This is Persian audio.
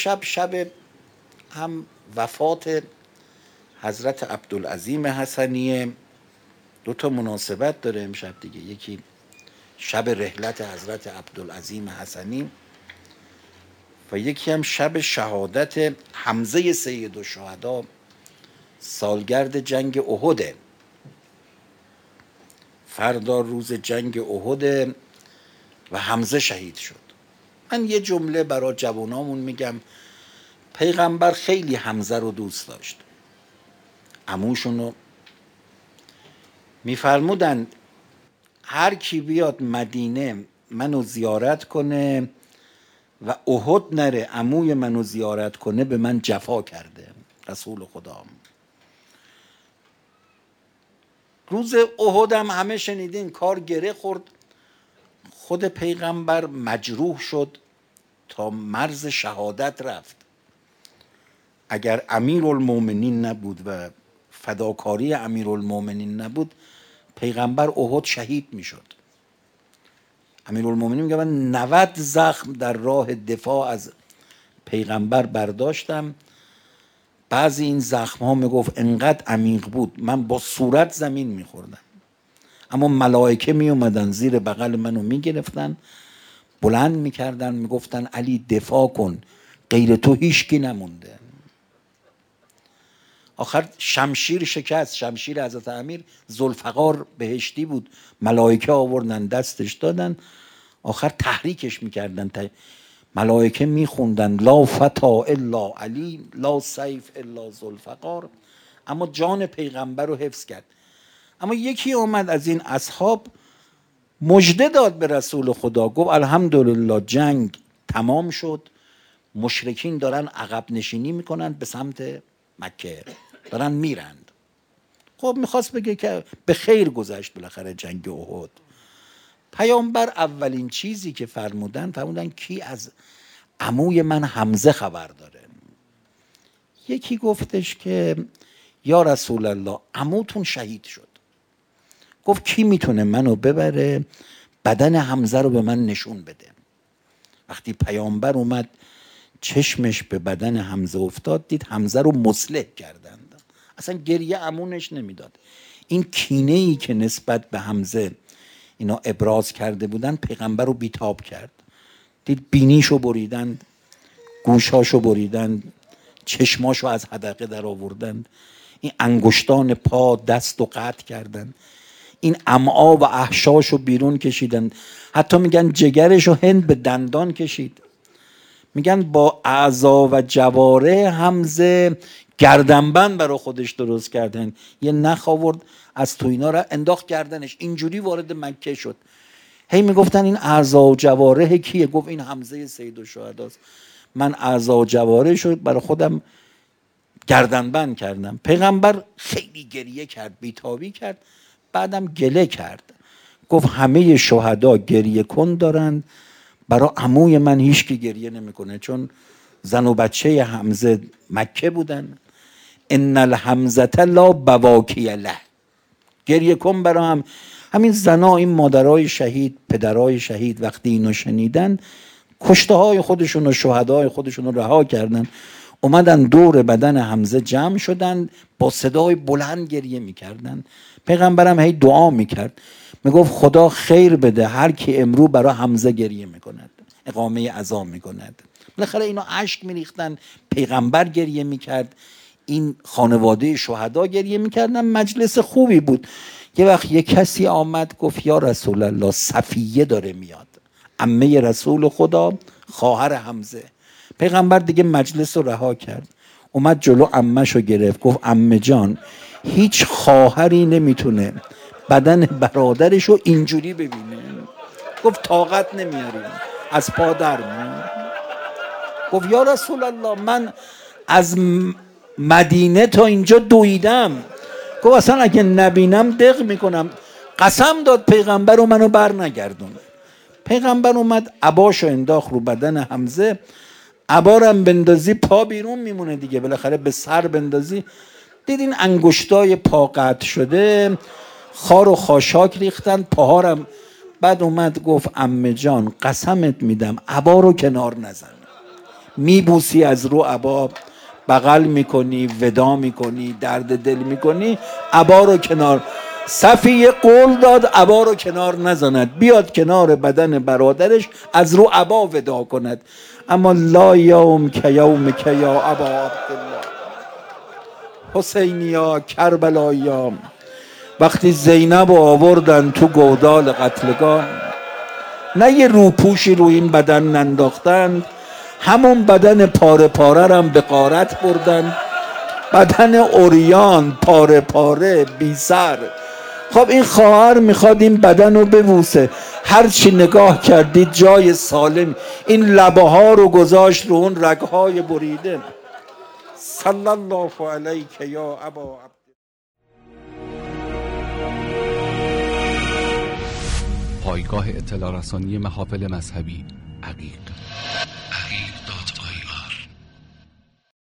شب هم وفات حضرت عبدالعظیم حسنیه. 2 مناسبت داره امشب دیگه، یکی شب رحلت حضرت عبدالعظیم حسنی و یکی هم شب شهادت حمزه سید الشهدا، سالگرد جنگ احده. فردا روز جنگ احده و حمزه شهید شد. من یه جمله برای جوانامون میگم. پیغمبر خیلی حمزه رو دوست داشت. عموشونو میفرمودن هر کی بیاد مدینه منو زیارت کنه و احد نره عموی منو زیارت کنه به من جفا کرده. رسول خدا روز احد هم همه شنیدین کار گره خورد. خود پیغمبر مجروح شد تا مرز شهادت رفت. اگر امیرالمومنین نبود و فداکاری امیرالمومنین نبود پیغمبر احد شهید میشد. امیرالمومنین میگه من 90 زخم در راه دفاع از پیغمبر برداشتم. بعضی این زخم ها میگفت انقدر عمیق بود من با صورت زمین میخوردم، اما ملائکه میومدن زیر بغل منو میگرفتن، بلند میکردن، میگفتن علی دفاع کن، غیر تو هیچکی نمونده. آخر شمشیر شکست. شمشیر حضرت امیر ذوالفقار بهشتی بود، ملائکه آوردن دستش دادن، آخر تحریکش میکردن. ملائکه میخوندن لا فتا الا علی لا سیف الا ذوالفقار، اما جان پیغمبر رو حفظ کرد. اما یکی اومد از این اصحاب مژده داد به رسول خدا، گفت الحمدلله جنگ تمام شد، مشرکین دارن عقب نشینی میکنن به سمت مکه، دارن میرند. خب میخواست بگه که به خیر گذشت بالاخره جنگ احد. پیامبر اولین چیزی که فرمودن کی از عموی من حمزه خبر داره؟ یکی گفتش که یا رسول الله عموتون شهید شد. گفت کی میتونه منو ببره بدن حمزه رو به من نشون بده؟ وقتی پیامبر اومد چشمش به بدن حمزه افتاد، دید حمزه رو مصلح کردند. اصلا گریه امونش نمیداد. این کینه‌ای که نسبت به حمزه اینا ابراز کرده بودن پیغمبر رو بیتاب کرد. دید بینیشو بریدن، گوشاشو بریدن، چشماشو از حدقه در آوردن، این انگشتان پا دست و قطع کردن، این امعا و احشاشو بیرون کشیدن، حتی میگن جگرشو هند به دندان کشید. میگن با اعضا و جواره حمزه گردنبند برای خودش درست کردن. یه نخ آورد از تو اینا را انداخت گردنش، اینجوری وارد مکه شد. هی میگفتن این اعضا و جواره کیه؟ گفت این حمزه سید الشهداست. من اعضا و جواره شد برای خودم گردنبند کردم. پیغمبر خیلی گریه کرد، بیتابی کرد، بعدم گله کرد. گفت همه شهدا گریه کن دارند، برای عموی من هیچ کی گریه نمیکنه، چون زن و بچه حمزه مکه بودن. ان الحمزه لا بواکی له، گریه کن برای همین زنا، این مادرای شهید، پدرای شهید وقتی اینو شنیدن کشته های خودشون و شهدای خودشون رو رها کردن، اومدن دور بدن حمزه جمع شدن، با صدای بلند گریه میکردن. پیغمبرم هی دعا میکرد، میگفت خدا خیر بده هر کی امرو برای حمزه گریه میکند، اقامه عزا میکند. بالاخره اینا اشک میریختن، پیغمبر گریه میکرد، این خانواده شهدا گریه میکردن. مجلس خوبی بود. یه وقت یه کسی آمد گفت یا رسول الله صفیه داره میاد، عمه رسول خدا، خواهر حمزه. پیغمبر دیگه مجلس رو رها کرد، اومد جلو عمه‌شو گرفت، گفت عمه جان هیچ خواهری نمیتونه بدن برادرشو اینجوری ببینه. گفت طاقت نمیاریم، از پا در میاد. گفت یا رسول الله من از مدینه تا اینجا دویدم. گفت اصلا اگه نبینم دق میکنم. قسم داد پیغمبر و منو بر نگردون. پیغمبر اومد عباشو انداخت رو بدن حمزه. عبارم بندازی پا بیرون میمونه دیگه، بالاخره به سر بندازی. دیدین انگشتای پا قطع شده، خار و خاشاک ریختن پاهارم. بعد اومد گفت عمه جان قسمت میدم عبا رو کنار نزن. میبوسی از رو عبا، بغل میکنی، ودا میکنی، درد دل میکنی، عبا رو کنار. صفیه قول داد عبا رو کنار نزند، بیاد کنار بدن برادرش از رو عبا ودا کند. اما لا یوم که یوم که یا ابا عبدالله، حسینیا کربلاییا، وقتی زینب آوردن تو گودال قتلگاه، نه یه روپوشی رو این بدن ننداختند، همون بدن پاره پاره رم به غارت بردن، بدن عریان پاره پاره بی سر. خب این خواهر میخواد این بدن رو ببوسه، هرچی نگاه کردید جای سالم، این لبه ها رو گذاشت رو اون رگهای بریده. صلی الله علیک یا ابا عبد. پایگاه اطلاع رسانی محافل مذهبی عقیق.